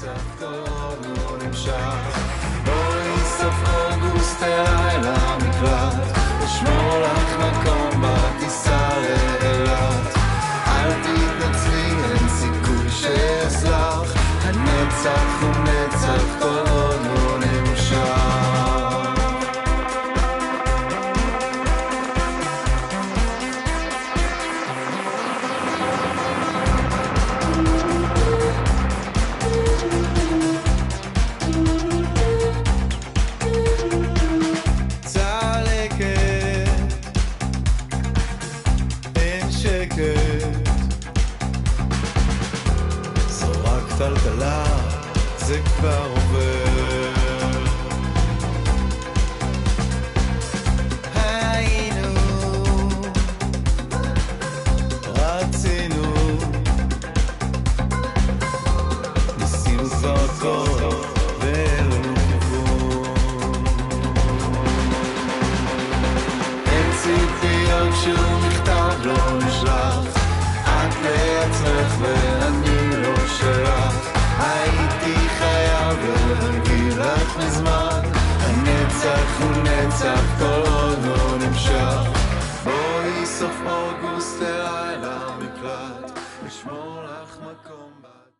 נצח כל עוד הוא נמשך. בואי סוף אוגוסט אליי למקלט, אשמור לך מקום בטיסה לאילת. אל תתנצלי, אין סיכוי שאסלח, הנצח הוא נצח כל עוד הוא נמשך. טלטלה, זה כבר עובר. היינו, רצינו, ניסינו כבר הכל ואין לנו כיוון. אין ציפיות שום מכתב לא נשלח, את לעצמך ואני לא שלך. הייתי חייב להגיד לך מזמן, הנצח הוא נצח כל עוד הוא נמשך. בואי סוף אוגוסט אליי למקלט, אשמור לך מקום